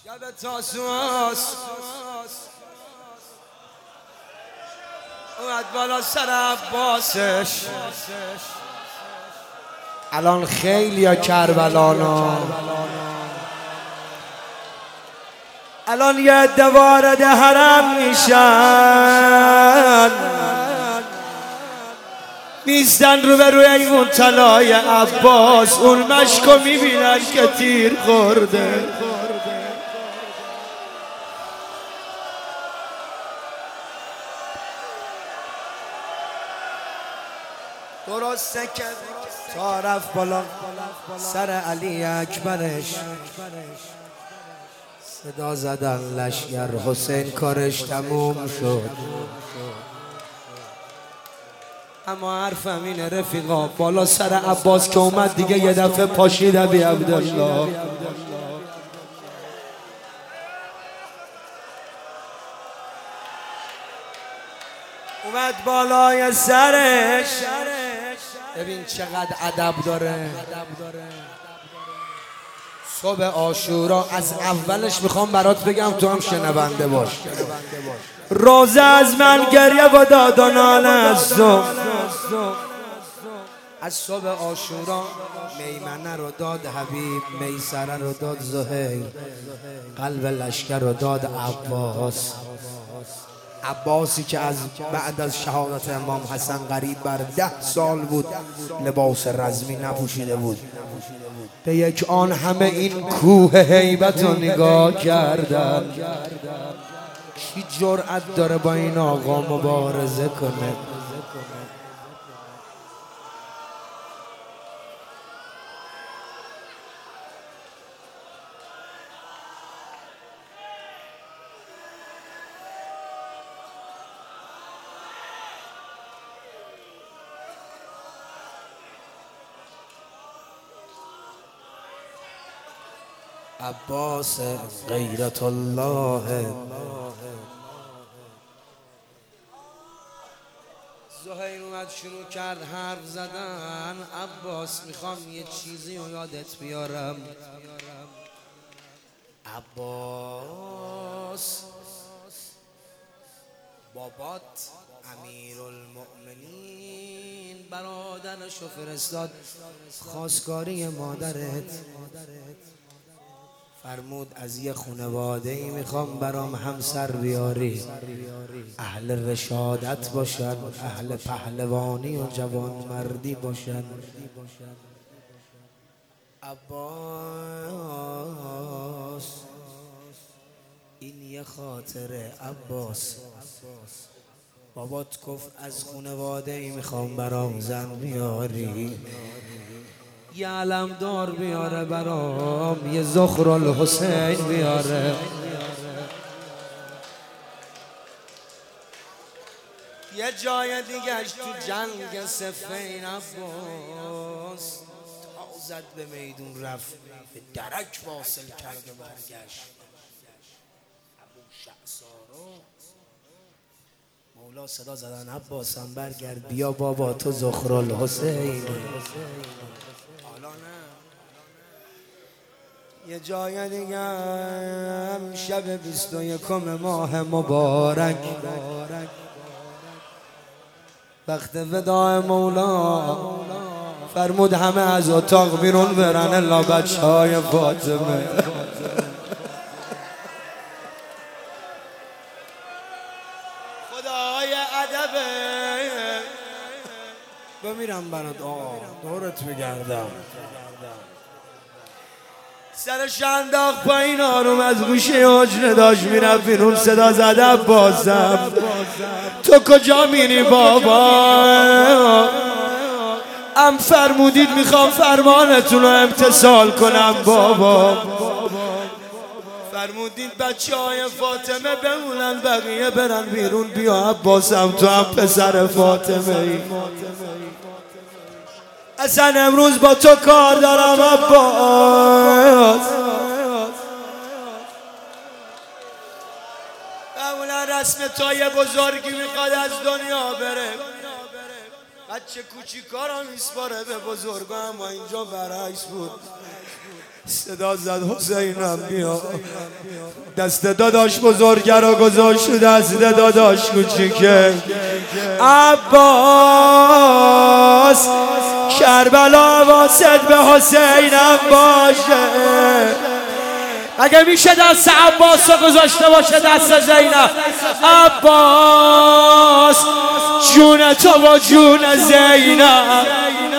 شب تاسوس اومد بالا سر عباسش. الان خیلی یا کربلانا، الان یه عده وارد حرم میشن، میستن رو به روی ایمون طلای عباس. اون مشکو میبینن که تیر خورده. درسته که تا رفت بالا سر علی اکبرش، صدا زدن لشگر حسین کارش تموم شد. اما حرفم اینه رفیقا، بالا سر عباس که اومد دیگه یه دفعه پاشید ابی عبدالله. اومد بالای سرش، ببین چقدر ادب داره. صبح عاشورا از اولش میخوام برات بگم، تو هم شنونده باش. روزه از من گریه و داد و ناله از تو. از صبح عاشورا میمنه رو داد حبیب، میسره رو داد زهیر، قلب لشکر رو داد عباس. عباسی که از بعد از شهادت امام حسن قریب بر 10 سال بود لباس رزمی نپوشیده بود. به یک آن همه این کوه هیبت رو نگاه کردن. کی جرأت داره با این آقا مبارزه کنه؟ عباس غیرت الله. زهیر اومد شروع کرد حرف زدن. عباس میخوام یه چیزی رو یادت بیارم. عباس بابات امیرالمؤمنین برادرش رو فرستاد خواستگاری مادرت. فرمود از یه خانواده‌ای میخوام برام همسر بیاری، اهل رشادت باشن، اهل پهلوانی و جوانمردی باشن. عباس این یه خاطره. عباس بابات گفت از خانواده‌ای میخوام برام زن بیاری، یه علمدار بیاره برام، یه زخرالحسین بیاره. یه جای دیگهش تو جنگ صفین عباس تا زد به میدون رفت، به درک واصل کرد و برگشت. ابو شعثارا مولا صدا زدن عباسم برگرد بیا بابا تو زخرالحسین. یه جای دیگه هم شب 21 ماه مبارک، وقت وداع مولا فرمود همه از اتاق بیرون برن الا بچه های فاطمه. خدای ادبه بمیرم برات دورت میگردم. سرش انداخت پایین آروم از گوشه حجره داشت میرفت بیرون، صدا زد عباسم تو کجا میری بابا؟ ام فرمودید میخوام فرمانتون رو امتثال کنم بابا. فرمودید بچه های فاطمه بمونن بقیه برن بیرون. بیا عباسم تو هم پسر فاطمه ای. اصلا امروز با تو کار دارم عباس. معمولا رسم تای بزرگی میخواد از دنیا بره، بچه کوچیکا رو میسپاره به بزرگا، اما اینجا برعکس بود. صدا زد حسینم بیا. دست داداش بزرگه رو گذاشت دست داداش کوچیکه. عباس کربلا واسد به حسینم باشه. اگه میشه دست عباس رو گذاشته باشه دست زینب. عباس جون تو و جون زینب.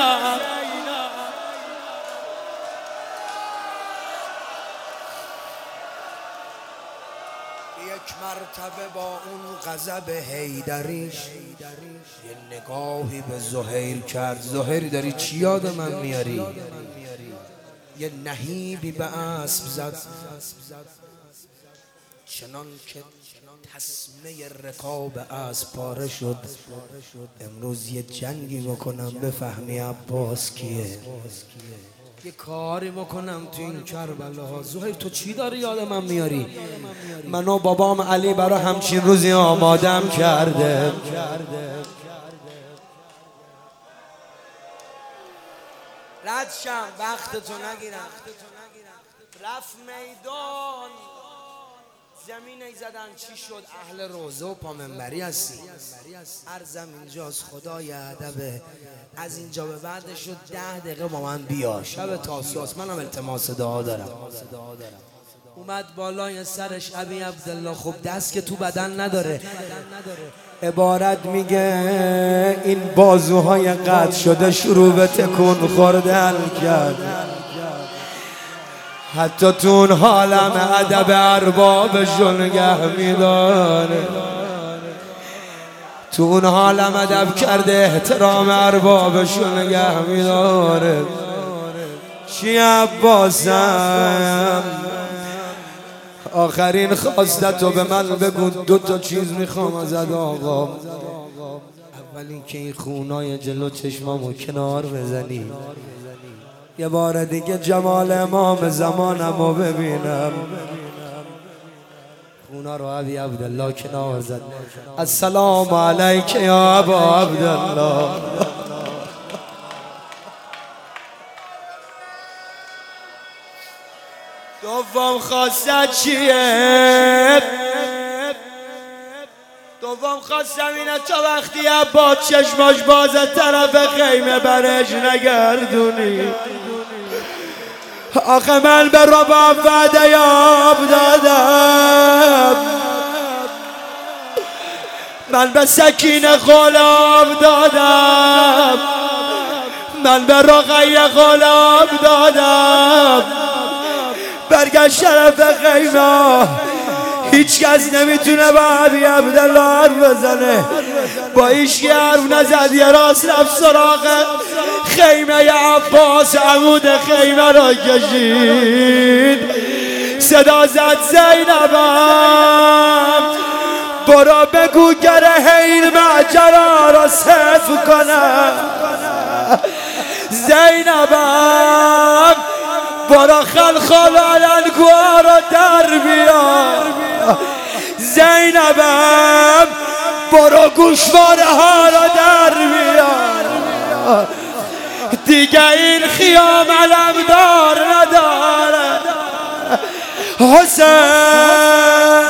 یک مرتبه با اون غضب حیدریش یه نگاهی به زهیر کرد. زهیر داری چی یاد من میاری؟ یه نهیبی به اسب زد چنان که تسمه رکاب اسب پاره شد. امروز یه جنگی بکنم بفهمی عباس کیه. یه کاری بکنم تو این کربلا. زهیر تو چی داری یاد من میاری؟ منو بابام علی برای همچین روزی آمادم کرده. رد شم وقتتو نگیرم. رفت میدان زمین ای زدن چی شد؟ اهل روزه و پامنبری هستی. عرضم اینجاست خدای ادبه از اینجا به بعد شد 10 دقیقه با من بیا. شب تاسیاس منم التماس دعا دارم. اومد بالای سرش ابی عبدالله. خب دست که تو بدن نداره. عبارت میگه این بازوهای قطع شده شروع به تکون خوردن کرد. حتی تو اون حالم ادب اربابشون نگه میداره. تو اون حالم ادب کرده احترام اربابشون نگه میداره. چی عباسم آخرین خواستتو به من بگو. 2 تا چیز میخوام ازت آقا. اول اینکه این خونای جلو چشمامو کنار بزنی. یه بار دیگه جمال امام زمانمو ببینم. خونا رو ابی عبدالله کنار زد. السلام علیک یا ابا عبدالله. دوم خواستت چیه؟ دوم خواستم اینه تا وقتی عباس چشماش باز طرف خیمه برش نگردونی. آخه من به رباب وعده یاب دادم. من به سکینه غلام دادم. من به رقیه غلام دادم. برگشت طرف خیمه هیچ کس نمیتونه با ابی عبدالله حرف بزنه. با هیچکی حرف نزد. یه راست رفت سراغ خیمه عباس. عمود خیمه را کشید. صدا زد زینبم برو بگو گره این ماجرا را صفر کنه. زینبم برو خلخال علنگوها را در بیار. زینبم برو گوشواره ها را در بیار. دیگه این خیام علمدار نداره. حسین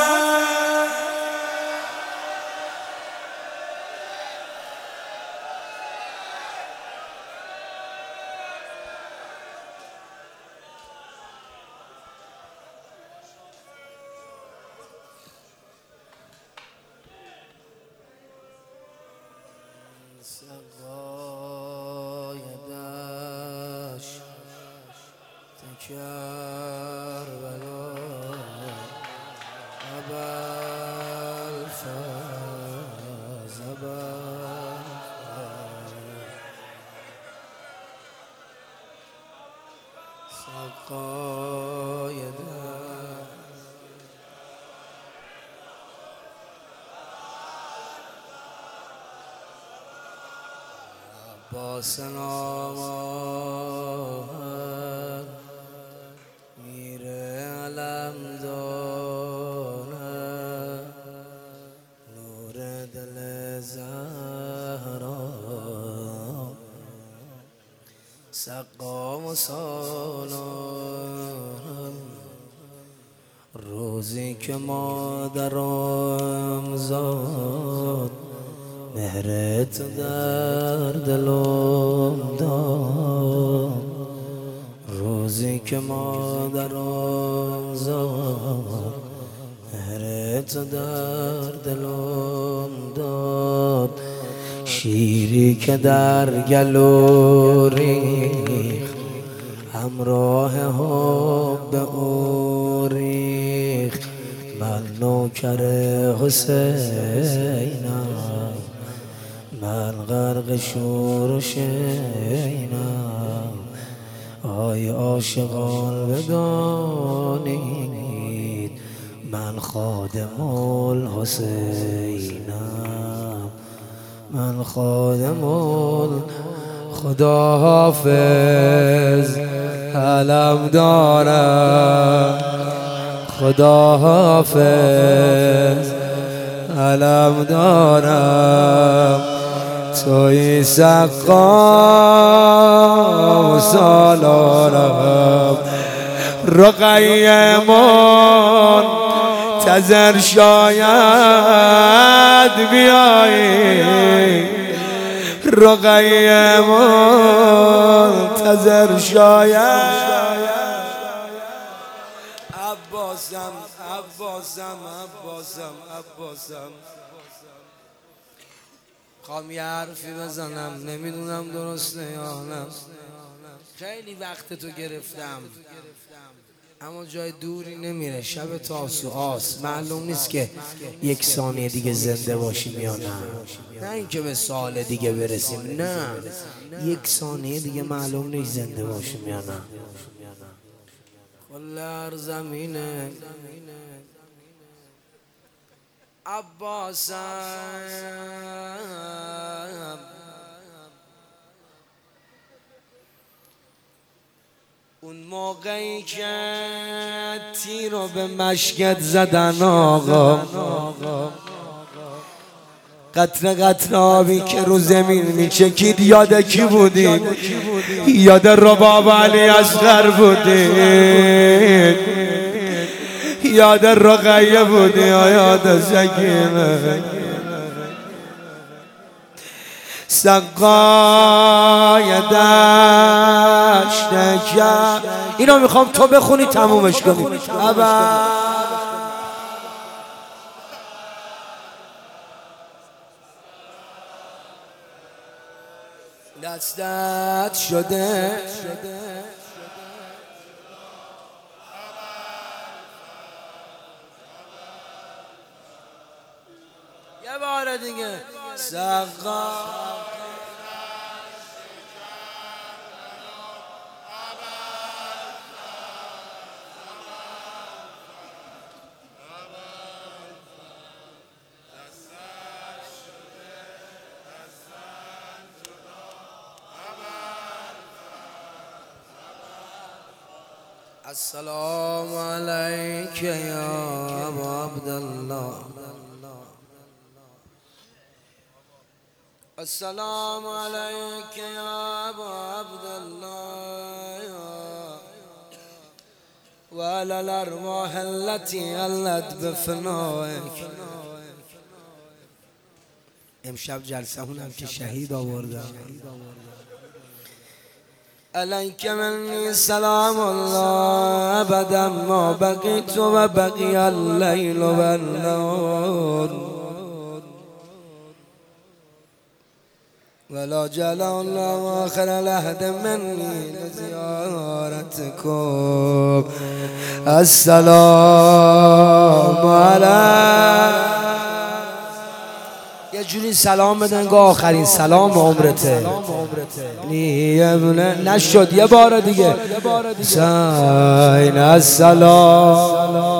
سقای دشت کربلا ابوالفضل سقای دشت عباس نامآور میره علم داره. نور دل زهرا سقام و سالار روزی که مادرم زاد مهرت در دلم داد، روزی که مادرم زاد مهرت در دلم داد، شیری که در گلو ریخت همراه حب او ریخت، من نوکر حسینم، من غرق شور و شینم. آی عاشقان بدانید من خادم الحسینم، من خادم خدا حافظ علم دارم، خدا حافظ علم دارم، توی سقام و سالارم. رقیه منتظر شاید بیایی، رقیه منتظر شاید. عباسم عباسم عباسم عباسم، خوام یه حرفی بزنم نمیدونم درسته یا نه. خیلی وقت تو گرفتم اما جای دوری نمیره، شب تاسوعاست، معلوم نیست که یک ثانیه دیگه زنده باشیم یا نه. نه اینکه به سال دیگه برسیم، نه، یک ثانیه دیگه معلوم نیست زنده باشیم یا نه. کل هر زمینه عباسم، اون موقعی که تیر رو به مشکت زدن آقا، قطره قطره آبی که رو زمین میچکید، یاد کی بودی؟ یاد رباب علی اصغر بودی؟ یاد رقیه بودی یا یاد سکینه؟ سقای دشت کرد. اینو میخوام تو بخونی تمومش کنی. دستت شده یه بار دیگه. سقا السلام علیک یا ابا عبدالله، السلام علیک یا ابا عبدالله و علی الارواح التي علت بفنائک. امشب جلسه هونم که شهید آوردم. علیک منی سلام الله ابدا ما بقیت و بقی اللیل و النهار ولا جل الله آخر العهد منی لزیارتکم. السلام علیکم. یه جوری سلام بدن که آخرین سلام عمرته. نشد یه بار دیگه. سین السلام